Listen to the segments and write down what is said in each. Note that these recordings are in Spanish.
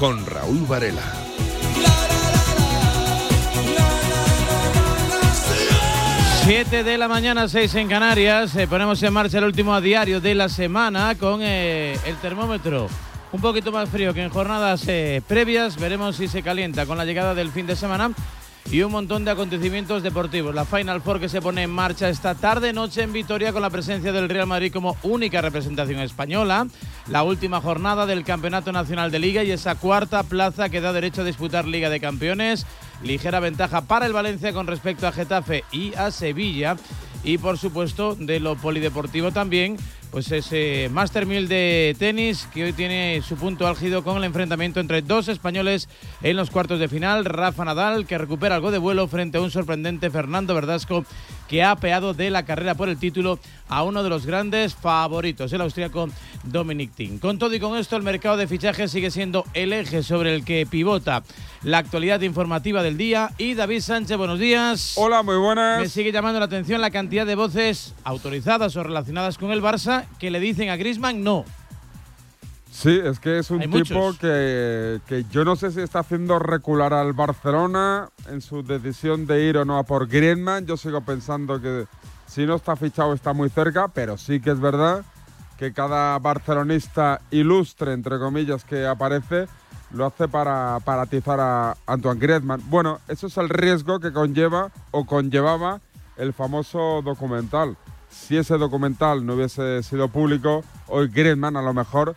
con Raúl Varela. Siete de la mañana, 6 en Canarias. Ponemos en marcha el último diario de la semana con el termómetro un poquito más frío que en jornadas previas. Veremos si se calienta con la llegada del fin de semana y un montón de acontecimientos deportivos. La Final Four que se pone en marcha esta tarde-noche en Vitoria con la presencia del Real Madrid como única representación española. La última jornada del Campeonato Nacional de Liga y esa cuarta plaza que da derecho a disputar Liga de Campeones. Ligera ventaja para el Valencia con respecto a Getafe y a Sevilla. Y por supuesto de lo polideportivo también, pues ese Master 1000 de tenis que hoy tiene su punto álgido con el enfrentamiento entre dos españoles en los cuartos de final. Rafa Nadal, que recupera algo de vuelo frente a un sorprendente Fernando Verdasco, que ha apeado de la carrera por el título a uno de los grandes favoritos, el austríaco Dominic Thiem. Con todo y con esto, el mercado de fichajes sigue siendo el eje sobre el que pivota la actualidad informativa del día. Y David Sánchez, buenos días. Hola, muy buenas. Me sigue llamando la atención la cantidad de voces autorizadas o relacionadas con el Barça que le dicen a Griezmann no. Sí, es que es un Hay tipo muchos. que yo no sé si está haciendo recular al Barcelona en su decisión de ir o no a por Griezmann. Yo sigo pensando que si no está fichado está muy cerca, pero sí que es verdad que cada barcelonista ilustre, entre comillas, que aparece, lo hace para atizar a Antoine Griezmann. Bueno, eso es el riesgo que conlleva o conllevaba el famoso documental. Si ese documental no hubiese sido público, hoy Griezmann a lo mejor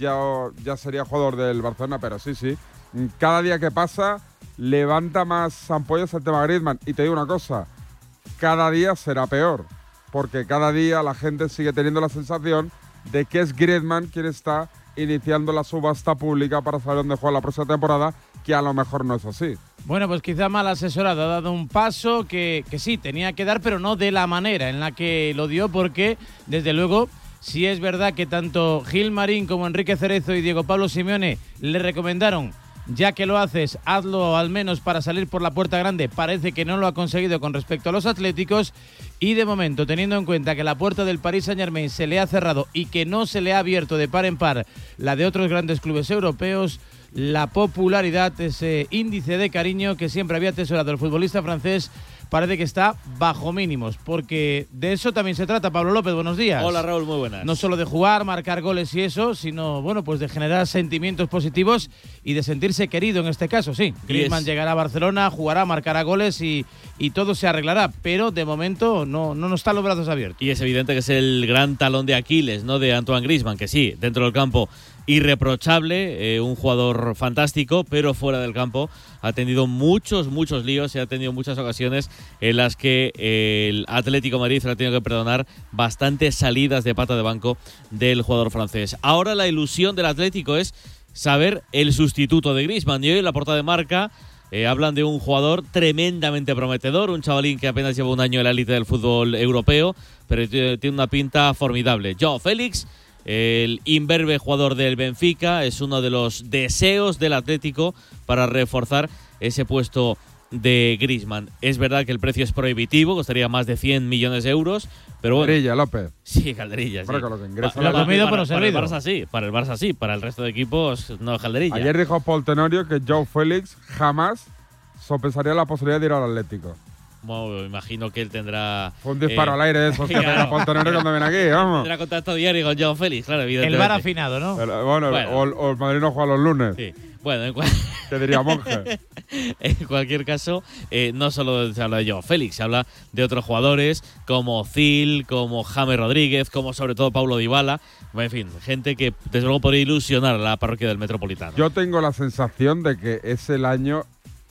ya sería jugador del Barcelona, pero sí, cada día que pasa levanta más ampollas el tema Griezmann. Y te digo una cosa, cada día será peor, porque cada día la gente sigue teniendo la sensación de que es Griezmann quien está iniciando la subasta pública para saber dónde juega la próxima temporada, que a lo mejor no es así. Bueno, pues quizá mal asesorado, ha dado un paso que sí, tenía que dar, pero no de la manera en la que lo dio, porque desde luego sí es verdad que tanto Gil Marín como Enrique Cerezo y Diego Pablo Simeone le recomendaron, ya que lo haces, hazlo al menos para salir por la puerta grande. Parece que no lo ha conseguido con respecto a los atléticos y de momento, teniendo en cuenta que la puerta del Paris Saint-Germain se le ha cerrado y que no se le ha abierto de par en par la de otros grandes clubes europeos, la popularidad, ese índice de cariño que siempre había atesorado el futbolista francés, parece que está bajo mínimos, porque de eso también se trata. Pablo López, buenos días. Hola Raúl, muy buenas. No solo de jugar, marcar goles y eso, sino bueno, pues de generar sentimientos positivos y de sentirse querido en este caso, sí. Griezmann llegará a Barcelona, jugará, marcará goles y todo se arreglará, pero de momento no están los brazos abiertos. Y es evidente que es el gran talón de Aquiles, ¿no?, de Antoine Griezmann, que sí, dentro del campo irreprochable, un jugador fantástico, pero fuera del campo ha tenido muchos líos y ha tenido muchas ocasiones en las que el Atlético de Madrid se le ha tenido que perdonar bastantes salidas de pata de banco del jugador francés. Ahora la ilusión del Atlético es saber el sustituto de Griezmann, y hoy en la portada de Marca hablan de un jugador tremendamente prometedor, un chavalín que apenas lleva un año en la élite del fútbol europeo, pero tiene una pinta formidable. Joao Félix, el imberbe jugador del Benfica, es uno de los deseos del Atlético para reforzar ese puesto de Griezmann. Es verdad que el precio es prohibitivo, costaría más de 100 millones de euros, pero bueno. Calderilla, López. Sí, Calderilla, sí. Bueno, lo que ingresa Lo ha comido, pero para el Barça sí, para el resto de equipos no, Calderilla. Ayer dijo Paul Tenorio que Joao Félix jamás sopesaría la posibilidad de ir al Atlético. Bueno, imagino que él tendrá... Fue un disparo al aire de esos que claro. pega Paul Tenorio cuando viene aquí, vamos. Tendrá contacto diario con Joao Félix, claro, El evidentemente. bar afinado, ¿no? Pero, Bueno. o el Madrid no juega los lunes. Sí. Bueno, Te diría Monje. en cualquier caso, no solo se habla de Joao Félix, se habla de otros jugadores como Zil, como James Rodríguez, como sobre todo Paulo Dybala. En fin, gente que desde luego podría ilusionar a la parroquia del Metropolitano. Yo tengo la sensación de que es el año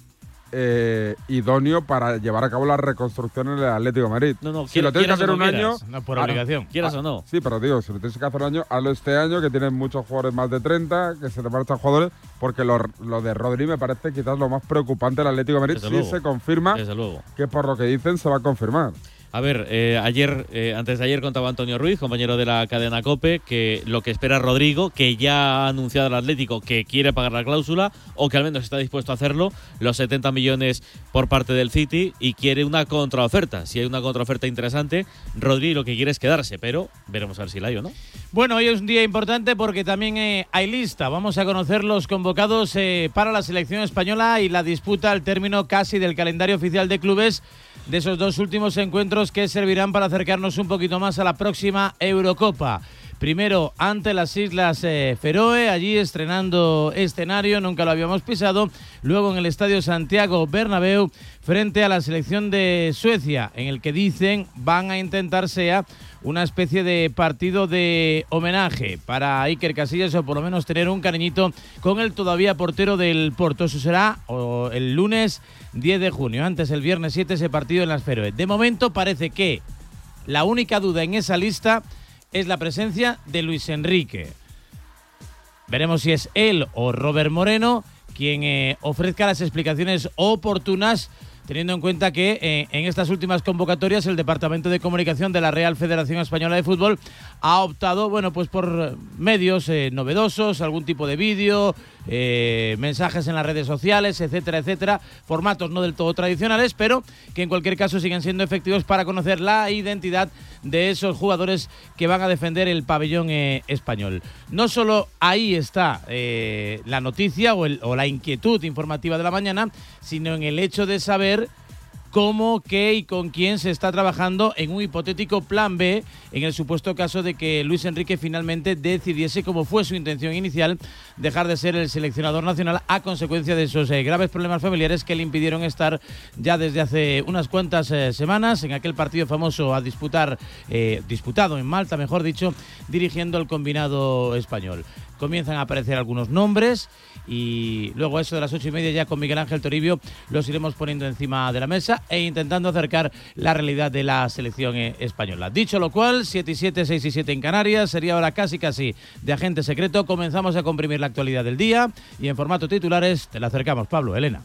idóneo para llevar a cabo la reconstrucción en el Atlético de Madrid. No, si lo tienes que hacer un año, No por obligación. Quieras o no. Sí, pero digo, si lo tienes que hacer un año, hazlo este año, que tienen muchos jugadores más de 30, que se te marchan jugadores, porque lo de Rodri me parece quizás lo más preocupante del Atlético de Madrid, Desde si luego. se confirma, Desde luego. que por lo que dicen se va a confirmar. A ver, antes de ayer contaba Antonio Ruiz, compañero de la cadena COPE, que lo que espera Rodrigo, que ya ha anunciado al Atlético que quiere pagar la cláusula, o que al menos está dispuesto a hacerlo, los 70 millones por parte del City, y quiere una contraoferta. Si hay una contraoferta interesante, Rodrigo lo que quiere es quedarse, pero veremos a ver si la hay o no. Bueno, hoy es un día importante porque también hay lista. Vamos a conocer los convocados para la selección española y la disputa al término casi del calendario oficial de clubes de esos dos últimos encuentros que servirán para acercarnos un poquito más a la próxima Eurocopa. Primero ante las Islas Feroe, allí estrenando escenario, nunca lo habíamos pisado. Luego en el Estadio Santiago Bernabéu, frente a la selección de Suecia, en el que dicen van a intentar sea una especie de partido de homenaje para Iker Casillas, o por lo menos tener un cariñito con el todavía portero del Porto. Eso será el lunes 10 de junio, antes el viernes 7 ese partido en las Feroe. De momento parece que la única duda en esa lista es la presencia de Luis Enrique. Veremos si es él o Robert Moreno quien ofrezca las explicaciones oportunas, teniendo en cuenta que en estas últimas convocatorias el Departamento de Comunicación de la Real Federación Española de Fútbol ha optado, pues por medios novedosos, algún tipo de vídeo, mensajes en las redes sociales, etcétera, etcétera, formatos no del todo tradicionales, pero que en cualquier caso siguen siendo efectivos para conocer la identidad de esos jugadores que van a defender el pabellón español. No solo ahí está la noticia o la inquietud informativa de la mañana, sino en el hecho de saber cómo, qué y con quién se está trabajando en un hipotético plan B en el supuesto caso de que Luis Enrique finalmente decidiese, como fue su intención inicial, dejar de ser el seleccionador nacional a consecuencia de esos graves problemas familiares que le impidieron estar ya desde hace unas cuantas semanas en aquel partido famoso a disputado en Malta, mejor dicho, dirigiendo el combinado español. Comienzan a aparecer algunos nombres y luego a eso de las 8:30 ya con Miguel Ángel Toribio los iremos poniendo encima de la mesa e intentando acercar la realidad de la selección española. Dicho lo cual, 7:07, 6:07 en Canarias, sería hora casi de agente secreto. Comenzamos a comprimir la actualidad del día y en formato titulares te la acercamos, Pablo, Elena.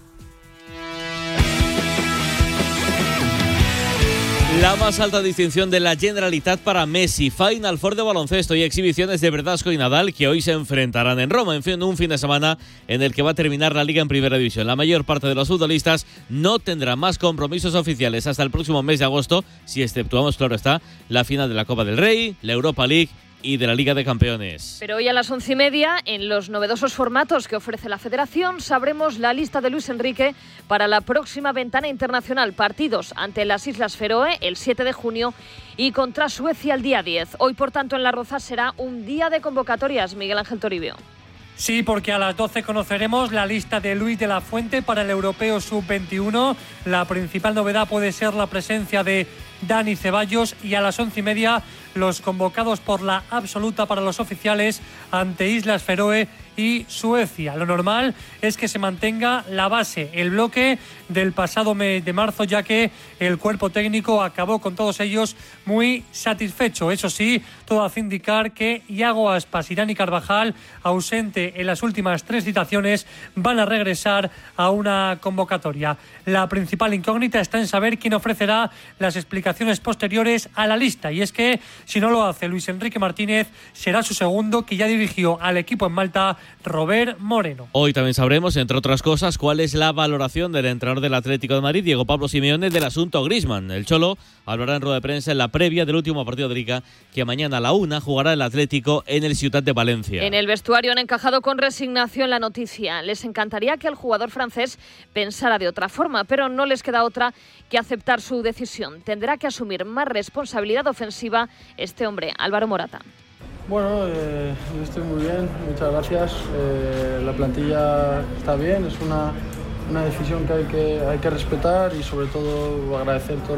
La más alta distinción de la Generalitat para Messi, Final Four de baloncesto y exhibiciones de Verdasco y Nadal que hoy se enfrentarán en Roma, en fin, un fin de semana en el que va a terminar la Liga en Primera División. La mayor parte de los futbolistas no tendrá más compromisos oficiales hasta el próximo mes de agosto, si exceptuamos, claro está, la final de la Copa del Rey, la Europa League y de la Liga de Campeones. Pero hoy a las 11:30, en los novedosos formatos que ofrece la Federación, sabremos la lista de Luis Enrique para la próxima ventana internacional. Partidos ante las Islas Feroe el 7 de junio y contra Suecia el día 10. Hoy, por tanto, en La Roza será un día de convocatorias, Miguel Ángel Toribio. Sí, porque a las 12 conoceremos la lista de Luis de la Fuente para el Europeo Sub-21. La principal novedad puede ser la presencia de Dani Ceballos y a las 11:30 los convocados por la absoluta para los oficiales ante Islas Feroe y Suecia. Lo normal es que se mantenga la base, el bloque del pasado mes de marzo, ya que el cuerpo técnico acabó con todos ellos muy satisfecho. Eso sí, todo hace indicar que Iago Aspas y Dani Carvajal, ausente en las últimas 3 citaciones, van a regresar a una convocatoria. La principal incógnita está en saber quién ofrecerá las explicaciones posteriores a la lista, y es que si no lo hace Luis Enrique Martínez, será su segundo, que ya dirigió al equipo en Malta, Robert Moreno. Hoy también sabremos, entre otras cosas, cuál es la valoración del entrenador del Atlético de Madrid, Diego Pablo Simeone, del asunto Griezmann. El Cholo hablará en rueda de prensa en la previa del último partido de Liga, que mañana a la 1 jugará el Atlético en el Ciutat de Valencia. En el vestuario han encajado con resignación la noticia. Les encantaría que el jugador francés pensara de otra forma, pero no les queda otra que aceptar su decisión. Tendrá que asumir más responsabilidad ofensiva este hombre, Álvaro Morata. Bueno, yo estoy muy bien, muchas gracias. La plantilla está bien, es una decisión que hay que respetar y sobre todo agradecer todo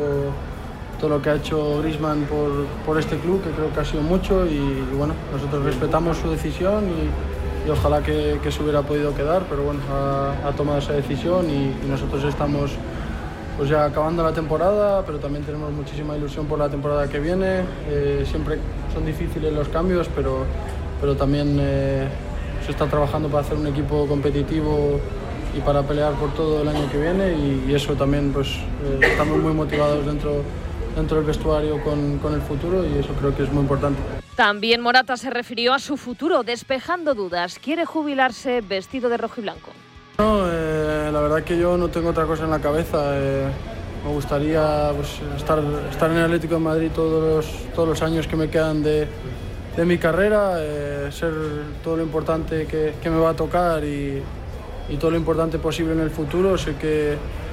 lo que ha hecho Griezmann por este club, que creo que ha sido mucho y bueno, nosotros respetamos su decisión y ojalá que se hubiera podido quedar, pero bueno, ha tomado esa decisión y nosotros estamos pues ya acabando la temporada, pero también tenemos muchísima ilusión por la temporada que viene. Siempre son difíciles los cambios, pero también se está trabajando para hacer un equipo competitivo y para pelear por todo el año que viene y eso también pues estamos muy motivados dentro del vestuario con el futuro y eso creo que es muy importante. También Morata se refirió a su futuro, despejando dudas. Quiere jubilarse vestido de rojo y blanco. No, la verdad que yo no tengo otra cosa en la cabeza. Me gustaría pues, estar en el Atlético de Madrid todos los años que me quedan de mi carrera, ser todo lo importante que me va a tocar y todo lo importante posible en el futuro. Sé que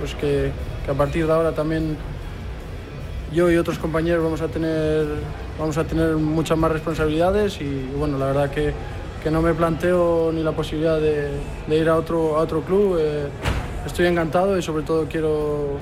a partir de ahora también yo y otros compañeros vamos a tener muchas más responsabilidades y bueno, la verdad que no me planteo ni la posibilidad de ir a otro club. Estoy encantado y sobre todo quiero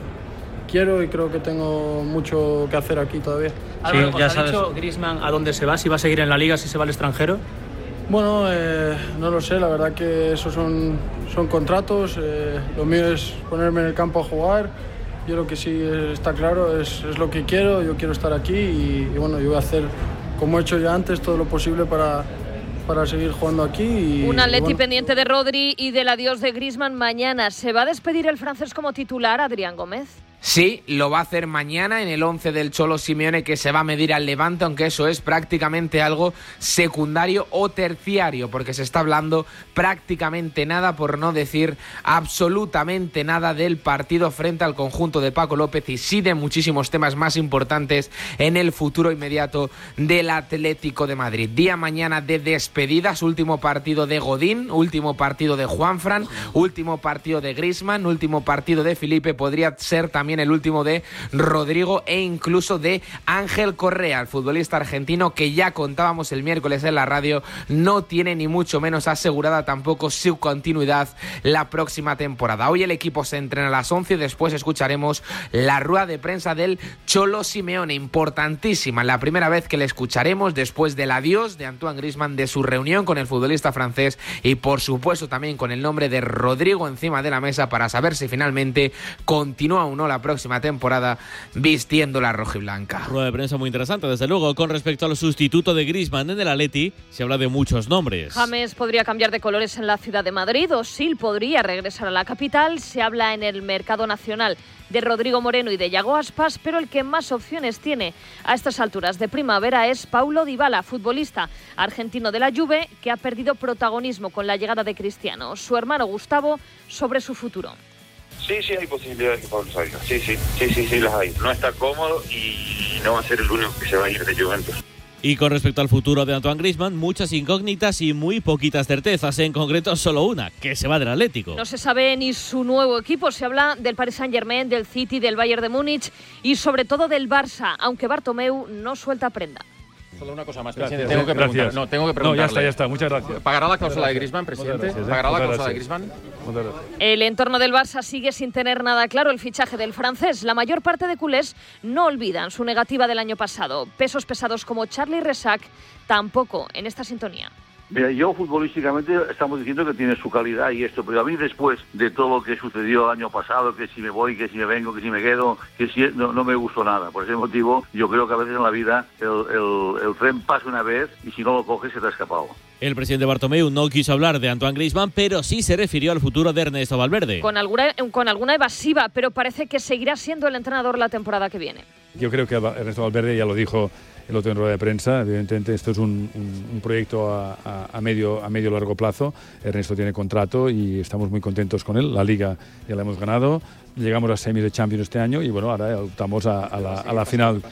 y creo que tengo mucho que hacer aquí todavía. Sí, ya sabes. ¿Ha dicho Griezmann a dónde se va? ¿Si va a seguir en la Liga, si se va al extranjero? Bueno, no lo sé, la verdad que esos son contratos. Lo mío es ponerme en el campo a jugar. Yo lo que sí está claro es lo que quiero. Yo quiero estar aquí y bueno, yo voy a hacer, como he hecho ya antes, todo lo posible para seguir jugando aquí. Un Atleti pendiente de Rodri y del adiós de Griezmann mañana. ¿Se va a despedir el francés como titular, Adrián Gómez? Sí, lo va a hacer mañana en el 11 del Cholo Simeone, que se va a medir al Levante, aunque eso es prácticamente algo secundario o terciario, porque se está hablando prácticamente nada, por no decir absolutamente nada, del partido frente al conjunto de Paco López y sí de muchísimos temas más importantes en el futuro inmediato del Atlético de Madrid. Día mañana de despedidas, último partido de Godín, último partido de Juanfran, último partido de Griezmann, último partido de Felipe, podría ser también el último de Rodrigo e incluso de Ángel Correa, el futbolista argentino que ya contábamos el miércoles en la radio, no tiene ni mucho menos asegurada tampoco su continuidad la próxima temporada. Hoy el equipo se entrena a las 11 y después escucharemos la rueda de prensa del Cholo Simeone, importantísima, la primera vez que le escucharemos después del adiós de Antoine Griezmann, de su reunión con el futbolista francés y por supuesto también con el nombre de Rodrigo encima de la mesa para saber si finalmente continúa o no la próxima temporada vistiendo la rojiblanca. Rueda de prensa muy interesante, desde luego. Con respecto al sustituto de Griezmann en el Atleti, se habla de muchos nombres. James podría cambiar de colores en la ciudad de Madrid, Özil podría regresar a la capital. Se habla en el mercado nacional de Rodrigo Moreno y de Yago Aspas, pero el que más opciones tiene a estas alturas de primavera es Paulo Dybala, futbolista argentino de la Juve, que ha perdido protagonismo con la llegada de Cristiano. Su hermano Gustavo sobre su futuro. Sí, hay posibilidades de que Pablo salga. Sí, las hay. No está cómodo y no va a ser el único que se va a ir de Juventus. Y con respecto al futuro de Antoine Griezmann, muchas incógnitas y muy poquitas certezas, en concreto solo una, que se va del Atlético. No se sabe ni su nuevo equipo, se habla del Paris Saint-Germain, del City, del Bayern de Múnich y sobre todo del Barça, aunque Bartomeu no suelta prenda. Solo una cosa más, presidente. Tengo que preguntarle. No, ya está. Muchas gracias. ¿Pagará la cláusula de Griezmann, presidente? ¿Pagará la cláusula de Griezmann? Muchas gracias. El entorno del Barça sigue sin tener nada claro el fichaje del francés. La mayor parte de culés no olvidan su negativa del año pasado. Pesos pesados como Charlie Resac tampoco en esta sintonía. Mira, yo futbolísticamente estamos diciendo que tiene su calidad y esto, pero a mí después de todo lo que sucedió el año pasado, que si me voy, que si me vengo, que si me quedo, que si no me gustó nada. Por ese motivo, yo creo que a veces en la vida el tren pasa una vez y si no lo coges se te ha escapado. El presidente Bartomeu no quiso hablar de Antoine Griezmann, pero sí se refirió al futuro de Ernesto Valverde. Con alguna evasiva, pero parece que seguirá siendo el entrenador la temporada que viene. Yo creo que Ernesto Valverde ya lo dijo el otro en rueda de prensa. Evidentemente esto es un proyecto a medio largo plazo. Ernesto tiene contrato y estamos muy contentos con él. La Liga ya la hemos ganado, llegamos a semis de Champions este año y bueno, ahora optamos a la final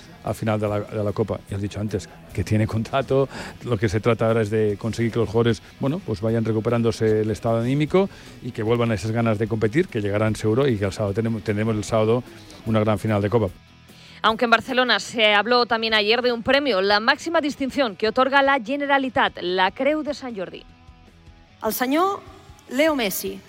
de la Copa. Ya he dicho antes que tiene contrato, lo que se trata ahora es de conseguir que los jugadores pues vayan recuperándose el estado anímico y que vuelvan a esas ganas de competir, que llegarán seguro y que el sábado tendremos el sábado una gran final de Copa. Aunque en Barcelona se habló también ayer de un premio, la máxima distinción que otorga la Generalitat, la Creu de Sant Jordi. El senyor Leo Messi.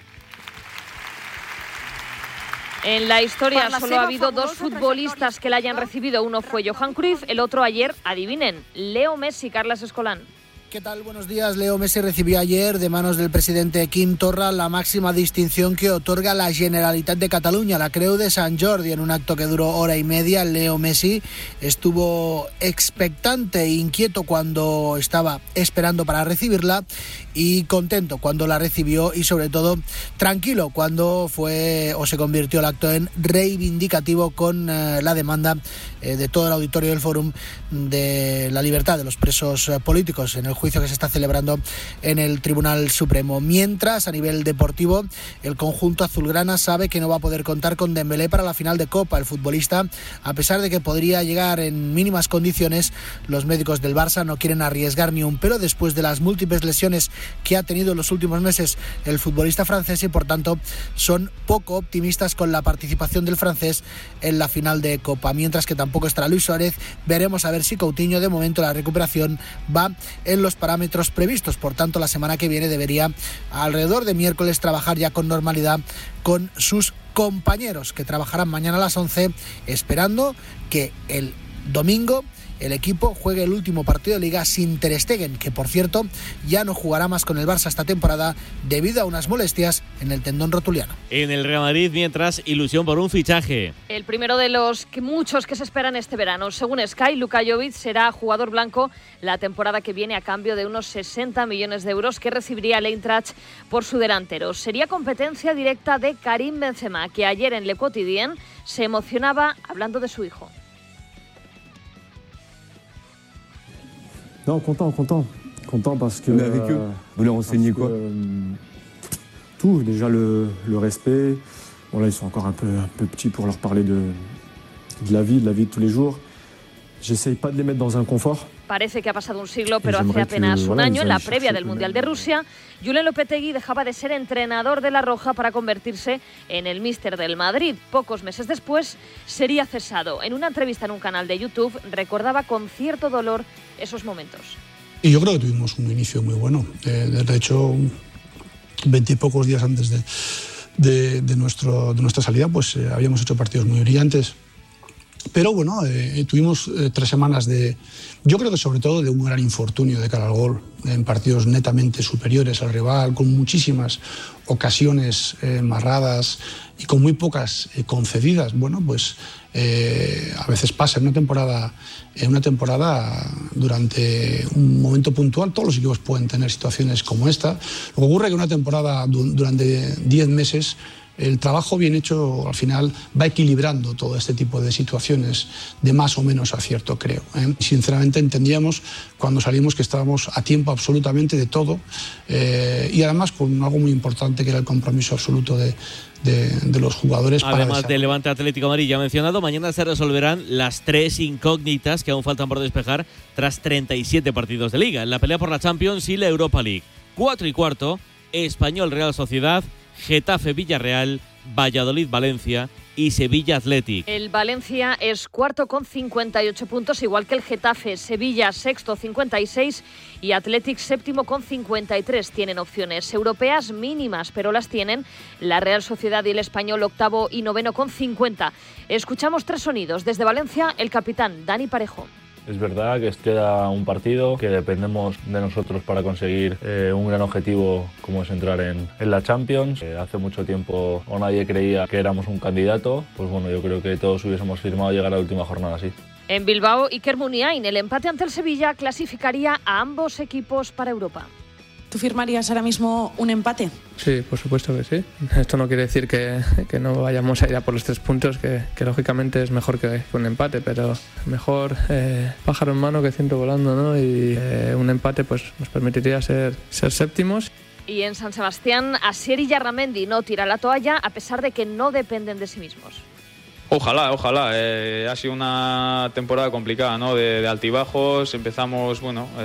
En la historia solo ha habido dos futbolistas que la hayan recibido. Uno fue Johan Cruyff, el otro ayer, adivinen, Leo Messi. Carles Escolán. ¿Qué tal? Buenos días. Leo Messi recibió ayer de manos del presidente Quim Torra la máxima distinción que otorga la Generalitat de Cataluña, la Creu de Sant Jordi. En un acto que duró hora y media, Leo Messi estuvo expectante e inquieto cuando estaba esperando para recibirla y contento cuando la recibió y sobre todo tranquilo cuando fue o se convirtió el acto en reivindicativo con la demanda de todo el auditorio del Fórum de la libertad de los presos políticos en el juicio que se está celebrando en el Tribunal Supremo. Mientras, a nivel deportivo, el conjunto azulgrana sabe que no va a poder contar con Dembélé para la final de Copa. El futbolista, a pesar de que podría llegar en mínimas condiciones, los médicos del Barça no quieren arriesgar ni un pelo después de las múltiples lesiones que ha tenido en los últimos meses el futbolista francés y por tanto son poco optimistas con la participación del francés en la final de Copa. Mientras que tampoco estará Luis Suárez, veremos a ver si Coutinho, de momento la recuperación va en los parámetros previstos, por tanto la semana que viene debería alrededor de miércoles trabajar ya con normalidad con sus compañeros que trabajarán mañana a las 11, esperando que el domingo el equipo juegue el último partido de Liga sin Ter Stegen, que por cierto ya no jugará más con el Barça esta temporada debido a unas molestias en el tendón rotuliano. En el Real Madrid, mientras, ilusión por un fichaje. El primero de los muchos que se esperan este verano. Según Sky, Luka Jovic será jugador blanco la temporada que viene a cambio de unos 60 millones de euros que recibiría el Eintracht por su delantero. Sería competencia directa de Karim Benzema, que ayer en Le Quotidien se emocionaba hablando de su hijo. Non, content parce que... Mais avec eux, vous leur enseignez quoi? Tout, déjà le respect. Bon là, ils sont encore un peu petits pour leur parler de la vie de tous les jours. J'essaye pas de les mettre dans un confort. Parece que ha pasado un siglo, pero hace apenas un año, en la previa del Mundial de Rusia, Julen Lopetegui dejaba de ser entrenador de la Roja para convertirse en el míster del Madrid. Pocos meses después sería cesado. En una entrevista en un canal de YouTube recordaba con cierto dolor esos momentos. Y yo creo que tuvimos un inicio muy bueno. De hecho, 20 y pocos días antes de nuestra salida, pues habíamos hecho partidos muy brillantes. Pero bueno, tuvimos 3 semanas yo creo que sobre todo de un gran infortunio de cara al gol, en partidos netamente superiores al rival, con muchísimas ocasiones marradas y con muy pocas concedidas. Bueno, pues a veces pasa en una temporada durante un momento puntual, todos los equipos pueden tener situaciones como esta. Lo que ocurre es que una temporada durante 10 meses, el trabajo bien hecho al final va equilibrando todo este tipo de situaciones de más o menos acierto, creo. Sinceramente entendíamos cuando salimos que estábamos a tiempo absolutamente de todo y además con algo muy importante que era el compromiso absoluto de los jugadores. Además del Levante Atlético Madrid ya mencionado, mañana se resolverán las 3 incógnitas que aún faltan por despejar tras 37 partidos de Liga. En la pelea por la Champions y la Europa League. 4:15, Español Real Sociedad, Getafe Villarreal, Valladolid Valencia y Sevilla Athletic. El Valencia es cuarto con 58 puntos, igual que el Getafe. Sevilla sexto 56 y Athletic séptimo con 53. Tienen opciones europeas mínimas, pero las tienen la Real Sociedad y el Español octavo y noveno con 50. Escuchamos 3 sonidos. Desde Valencia, el capitán Dani Parejo. Es verdad que queda un partido, que dependemos de nosotros para conseguir un gran objetivo como es entrar en la Champions. Hace mucho tiempo o nadie creía que éramos un candidato, pues bueno, yo creo que todos hubiésemos firmado llegar a la última jornada así. En Bilbao, Iker Muniain, el empate ante el Sevilla clasificaría a ambos equipos para Europa. ¿Tú firmarías ahora mismo un empate? Sí, por supuesto que sí. Esto no quiere decir que no vayamos a ir a por los 3 puntos, que lógicamente es mejor que un empate, pero mejor pájaro en mano que ciento volando, ¿no? Y un empate pues nos permitiría ser séptimos. Y en San Sebastián, Asier y Yarramendi no tira la toalla a pesar de que no dependen de sí mismos. Ojalá. Ha sido una temporada complicada, ¿no? De altibajos. Empezamos,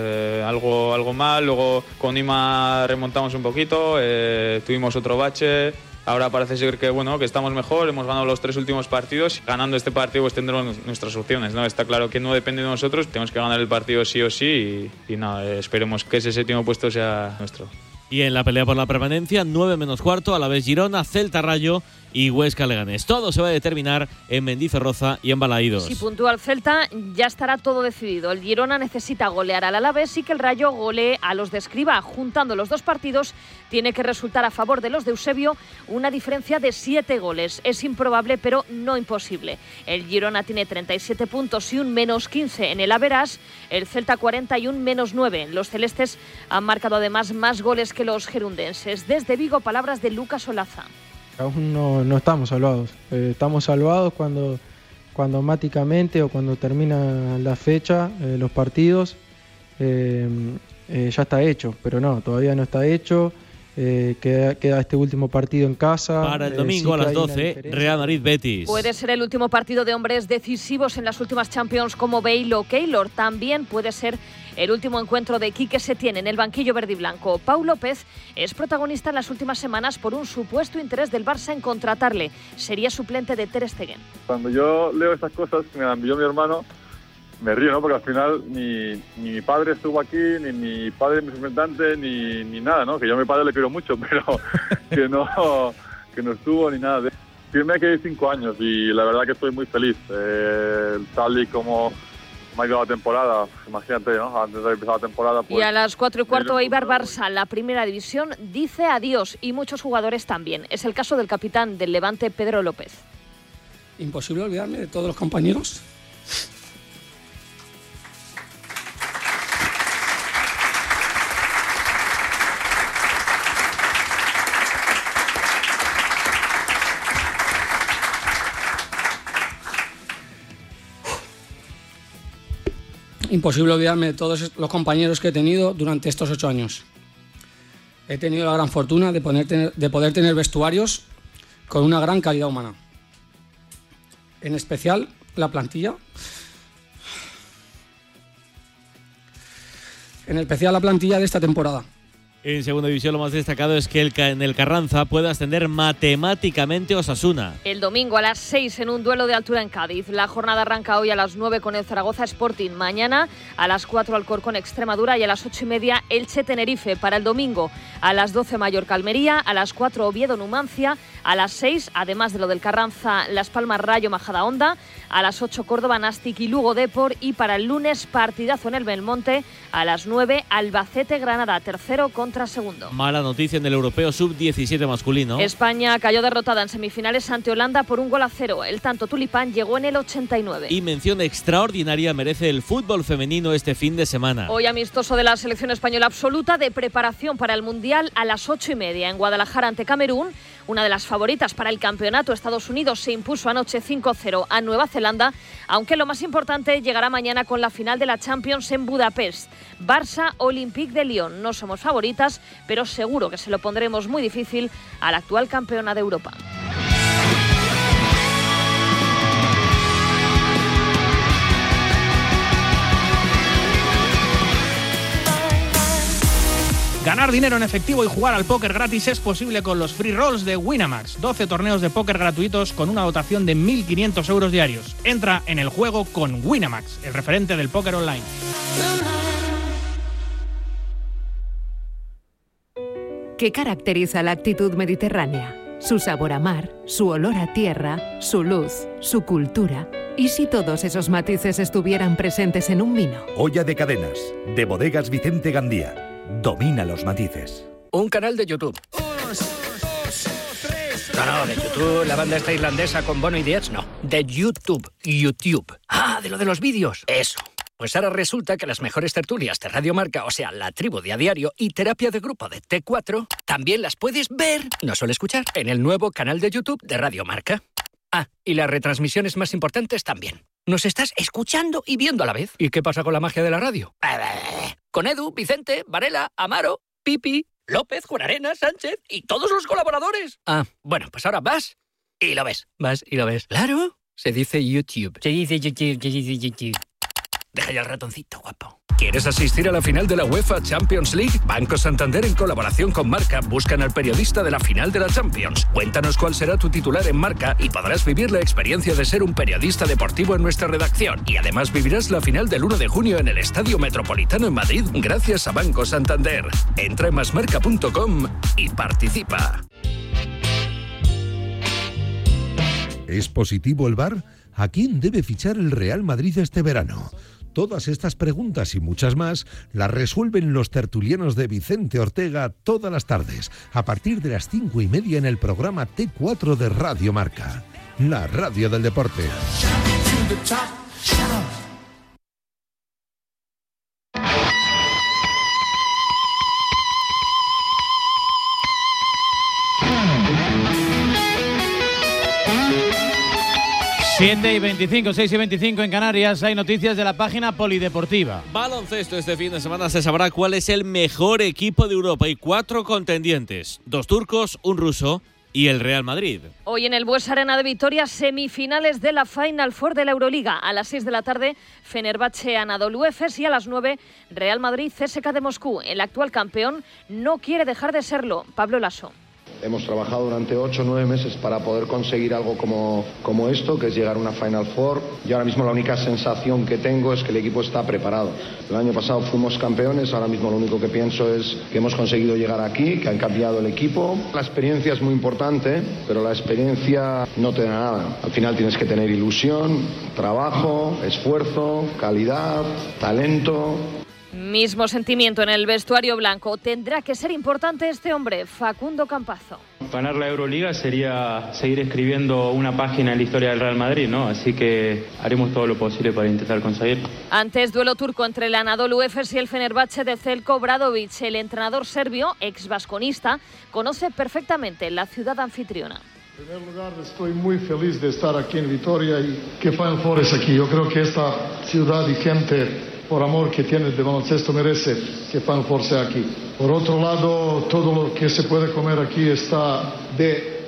algo mal. Luego con Ima remontamos un poquito. Tuvimos otro bache. Ahora parece ser que estamos mejor. Hemos ganado los 3 últimos partidos. Ganando este partido pues tendremos nuestras opciones, ¿no? Está claro que no depende de nosotros. Tenemos que ganar el partido sí o sí. Y nada, esperemos que ese 7º puesto sea nuestro. Y en la pelea por la permanencia, 9 menos cuarto, Alavés Girona, Celta Rayo y Huesca Leganés. Todo se va a determinar en Mendizorroza y en Balaídos. Si puntúa el Celta, ya estará todo decidido. El Girona necesita golear al Alavés y que el Rayo golee a los de Escribá. Juntando los dos partidos, tiene que resultar a favor de los de Eusebio una diferencia de 7 goles. Es improbable, pero no imposible. El Girona tiene 37 puntos y un menos 15 en el average. El Celta 41 menos 9. Los celestes han marcado además más goles que los gerundenses. Desde Vigo, palabras de Lucas Olaza. Aún no estamos salvados. Estamos salvados cuando mágicamente o cuando termina la fecha, los partidos, ya está hecho. Pero no, todavía no está hecho. Queda este último partido en casa. Para el domingo sí, a las 12, Real Madrid-Betis. Puede ser el último partido de hombres decisivos en las últimas Champions como Bale o Keylor. También puede ser el último encuentro de Quique Setién en el banquillo verde y blanco. Pau López es protagonista en las últimas semanas por un supuesto interés del Barça en contratarle. Sería suplente de Ter Stegen. Cuando yo leo estas cosas que me envió mi hermano, me río, ¿no? Porque al final ni mi padre estuvo aquí, ni mi padre es mi representante, ni nada, ¿no? Que yo a mi padre le quiero mucho, pero que no estuvo ni nada. Firmé que hay 5 años y la verdad que estoy muy feliz. Tal y como me ha ido la temporada, imagínate, ¿no? Antes de empezar la temporada. Pues, y a las 4:15 Eibar Barça, la primera división, dice adiós y muchos jugadores también. Es el caso del capitán del Levante, Pedro López. Imposible olvidarme de todos los compañeros. Imposible olvidarme de todos los compañeros que he tenido durante estos 8 años. He tenido la gran fortuna de poder tener vestuarios con una gran calidad humana. En especial la plantilla. En especial la plantilla de esta temporada. En segunda división lo más destacado es que en el Carranza puede ascender matemáticamente Osasuna. El domingo a las 6 en un duelo de altura en Cádiz. La jornada arranca hoy a las 9 con el Zaragoza Sporting. Mañana a las 4 Alcorcón Extremadura y a las 8:30 Elche Tenerife. Para el domingo a las 12 Mallorca Almería, a las 4 Oviedo Numancia, a las 6 además de lo del Carranza Las Palmas Rayo Majadahonda, a las 8 Córdoba Nastic y Lugo Depor y para el lunes partidazo en el Belmonte a las 9 Albacete Granada, tercero contra segundo. Mala noticia en el europeo sub-17 masculino. España cayó derrotada en semifinales ante Holanda por 1-0. El tanto tulipán llegó en el 89. Y mención extraordinaria merece el fútbol femenino este fin de semana. Hoy amistoso de la selección española absoluta de preparación para el Mundial a las 8:30 en Guadalajara ante Camerún. Una de las favoritas para el campeonato, Estados Unidos, se impuso anoche 5-0 a Nueva Zelanda, aunque lo más importante llegará mañana con la final de la Champions en Budapest. Barça Olympique de Lyon. No somos favoritas, pero seguro que se lo pondremos muy difícil a la actual campeona de Europa. Ganar dinero en efectivo y jugar al póker gratis es posible con los free rolls de Winamax. 12 torneos de póker gratuitos con una dotación de 1.500 euros diarios. Entra en el juego con Winamax, el referente del póker online. ¿Qué caracteriza la actitud mediterránea? Su sabor a mar, su olor a tierra, su luz, su cultura. ¿Y si todos esos matices estuvieran presentes en un vino? Olla de Cadenas, de Bodegas Vicente Gandía. Domina los matices. Un canal de YouTube. No, de YouTube, la banda esta irlandesa con Bono y Diez, no. De YouTube. Ah, de lo de los vídeos. Eso. Pues ahora resulta que las mejores tertulias de Radio Marca, o sea, La Tribu de A Diario y Terapia de Grupo de T4, también las puedes ver, no solo escuchar, en el nuevo canal de YouTube de Radio Marca. Ah, y las retransmisiones más importantes también. Nos estás escuchando y viendo a la vez. ¿Y qué pasa con la magia de la radio? Con Edu, Vicente, Varela, Amaro, Pipi, López, Juan Arena, Sánchez y todos los colaboradores. Ah, bueno, pues ahora vas y lo ves. Vas y lo ves. Claro, se dice YouTube. Se dice YouTube. Deja ya el ratoncito, guapo. ¿Quieres asistir a la final de la UEFA Champions League? Banco Santander, en colaboración con Marca, buscan al periodista de la final de la Champions. Cuéntanos cuál será tu titular en Marca y podrás vivir la experiencia de ser un periodista deportivo en nuestra redacción. Y además vivirás la final del 1 de junio en el Estadio Metropolitano en Madrid, gracias a Banco Santander. Entra en masmarca.com y participa. ¿Es positivo el VAR? ¿A quién debe fichar el Real Madrid este verano? Todas estas preguntas y muchas más las resuelven los tertulianos de Vicente Ortega todas las tardes, a partir de las 5:30 en el programa T4 de Radio Marca, la radio del deporte. 7:25, 6:25 en Canarias. Hay noticias de la página polideportiva. Baloncesto. Este fin de semana se sabrá cuál es el mejor equipo de Europa. Hay 4 contendientes: 2 turcos, un ruso y el Real Madrid. Hoy en el Bues Arena de Vitoria, semifinales de la Final Four de la Euroliga. A las 6 de la tarde, Fenerbahce Anadolu Efes, y a las 9, Real Madrid CSKA de Moscú. El actual campeón no quiere dejar de serlo. Pablo Lasso. Hemos trabajado durante 8 o 9 meses para poder conseguir algo como esto, que es llegar a una Final Four. Y ahora mismo la única sensación que tengo es que el equipo está preparado. El año pasado fuimos campeones, ahora mismo lo único que pienso es que hemos conseguido llegar aquí, que han cambiado el equipo. La experiencia es muy importante, pero la experiencia no te da nada. Al final tienes que tener ilusión, trabajo, esfuerzo, calidad, talento. Mismo sentimiento en el vestuario blanco. Tendrá que ser importante este hombre, Facundo Campazo. Ganar la Euroliga sería seguir escribiendo una página en la historia del Real Madrid, ¿no? Así que haremos todo lo posible para intentar conseguirlo. Antes, duelo turco entre el Anadolu Efes y el Fenerbahce de Zeljko Obradovic. El entrenador serbio, ex vasconista, conoce perfectamente la ciudad anfitriona. En primer lugar, estoy muy feliz de estar aquí en Vitoria y que Final Four es aquí. Yo creo que esta ciudad y gente, por amor que tiene de baloncesto, merece que Final Four sea aquí. Por otro lado, todo lo que se puede comer aquí está de...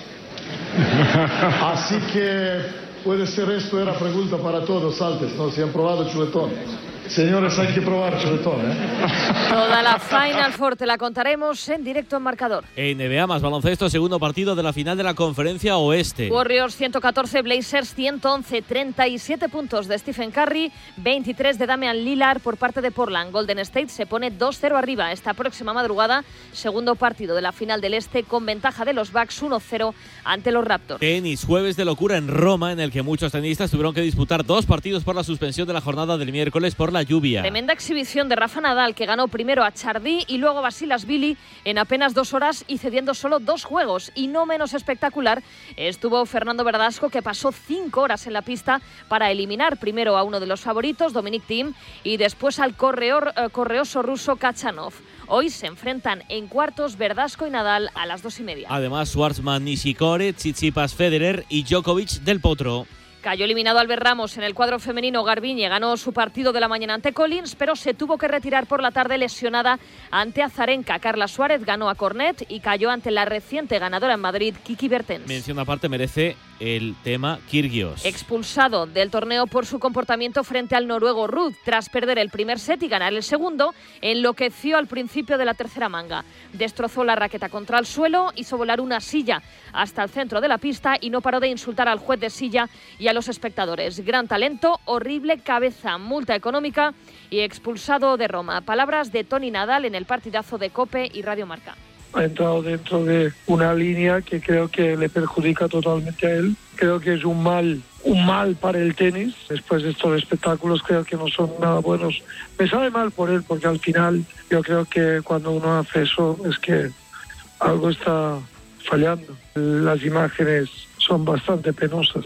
Así que puede ser esto, era pregunta para todos antes, ¿no? Si han probado chuletón. Señores, hay que probar chuletón, ¿eh? Toda la Final Four te la contaremos en directo en Marcador. NBA más baloncesto, segundo partido de la final de la Conferencia Oeste. Warriors 114, Blazers 111, 37 puntos de Stephen Curry, 23 de Damian Lillard por parte de Portland. Golden State se pone 2-0 arriba esta próxima madrugada, segundo partido de la final del Este, con ventaja de los Bucks 1-0 ante los Raptors. Tenis, jueves de locura en Roma, en el que muchos tenistas tuvieron que disputar 2 partidos por la suspensión de la jornada del miércoles por la lluvia. Tremenda exhibición de Rafa Nadal, que ganó primero a Chardy y luego a Basilashvili en apenas 2 horas y cediendo solo 2 juegos. Y no menos espectacular estuvo Fernando Verdasco, que pasó 5 horas en la pista para eliminar primero a uno de los favoritos, Dominic Thiem, y después al correoso ruso Kachanov. Hoy se enfrentan en cuartos Verdasco y Nadal a las 2:30. Además, Schwartzman, Nishikori, Tsitsipas, Federer y Djokovic del Potro. Cayó eliminado Albert Ramos en el cuadro femenino. Garbiñe ganó su partido de la mañana ante Collins, pero se tuvo que retirar por la tarde lesionada ante Azarenka. Carla Suárez ganó a Cornet y cayó ante la reciente ganadora en Madrid, Kiki Bertens. Mención aparte merece el tema Kyrgios. Expulsado del torneo por su comportamiento frente al noruego Ruud. Tras perder el primer set y ganar el segundo, enloqueció al principio de la tercera manga. Destrozó la raqueta contra el suelo, hizo volar una silla hasta el centro de la pista y no paró de insultar al juez de silla y a los espectadores. Gran talento, horrible cabeza, multa económica y expulsado de Roma. Palabras de Toni Nadal en el partidazo de COPE y Radio Marca. Ha entrado dentro de una línea que creo que le perjudica totalmente a él. Creo que es un mal para el tenis. Después de estos espectáculos creo que no son nada buenos. Me sabe mal por él, porque al final yo creo que cuando uno hace eso es que algo está fallando. Las imágenes son bastante penosas.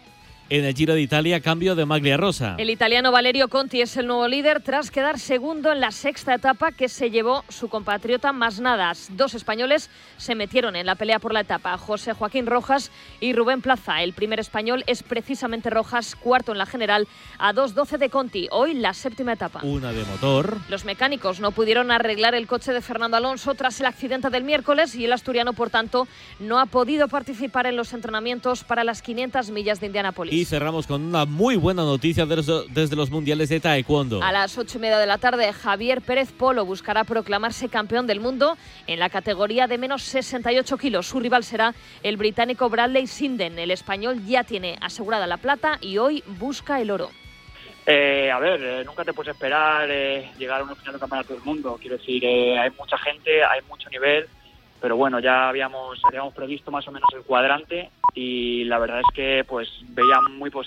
En el Giro de Italia, cambio de maglia rosa. El italiano Valerio Conti es el nuevo líder tras quedar segundo en la sexta etapa que se llevó su compatriota Masnadas. 2 españoles se metieron en la pelea por la etapa, José Joaquín Rojas y Rubén Plaza. El primer español es precisamente Rojas, cuarto en la general, a 2:12 de Conti. Hoy la séptima etapa. Una de motor. Los mecánicos no pudieron arreglar el coche de Fernando Alonso tras el accidente del miércoles y el asturiano, por tanto, no ha podido participar en los entrenamientos para las 500 millas de Indianápolis. Y cerramos con una muy buena noticia desde los mundiales de taekwondo. A las 8:30 de la tarde, Javier Pérez Polo buscará proclamarse campeón del mundo en la categoría de menos 68 kilos. Su rival será el británico Bradley Sinden. El español ya tiene asegurada la plata y hoy busca el oro. Nunca te puedes esperar llegar a una final de campeonato del mundo. Quiero decir, hay mucha gente, hay mucho nivel, bueno, ya habíamos previsto más o menos el cuadrante y la verdad es que pues veía muy